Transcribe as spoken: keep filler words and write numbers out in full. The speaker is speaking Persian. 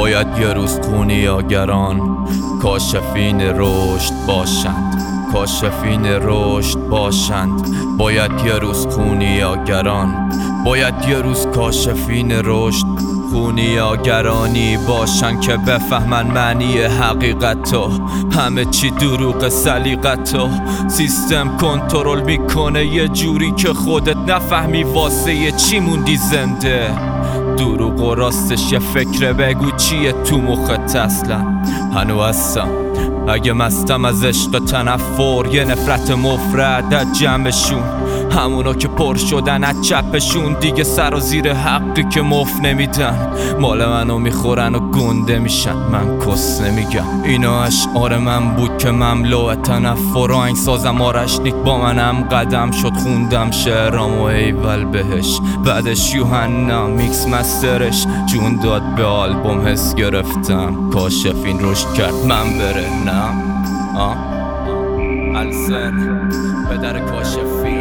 باید یه روز خونیاگران کاشفین رشد باشند، کاشفین رشد باشند. باید یه روز خونیاگران، باید یه روز کاشفین رشد خونیاگرانی باشن که بفهمن معنی حقیقتو، همه چی دروغ سلیقتو. سیستم کنترل میکنه یه جوری که خودت نفهمی واسه چی موندی زنده. دروغ و راستش یه فکره، بگو چیه تو مخت اصلا. هنو هستم اگه مستم از عشق تنفر، یه نفرت مفرد از جمعشون، همونا که پر شدن از چپشون. دیگه سر و زیر حقی که مفت نمیدن، مال منو میخورن و گنده میشن. من کس نمیگم، اینا اشعار من بود که مملو تنفر. آهنگ سازم آرش نیک با منم قدم شد، خوندم شعرام و ایول بهش. بعدش یوحنا میکس مسترش جون داد به آلبوم، حس گرفتم کاشفین رشد کرد من بره. نه آه السن پدر کاشفین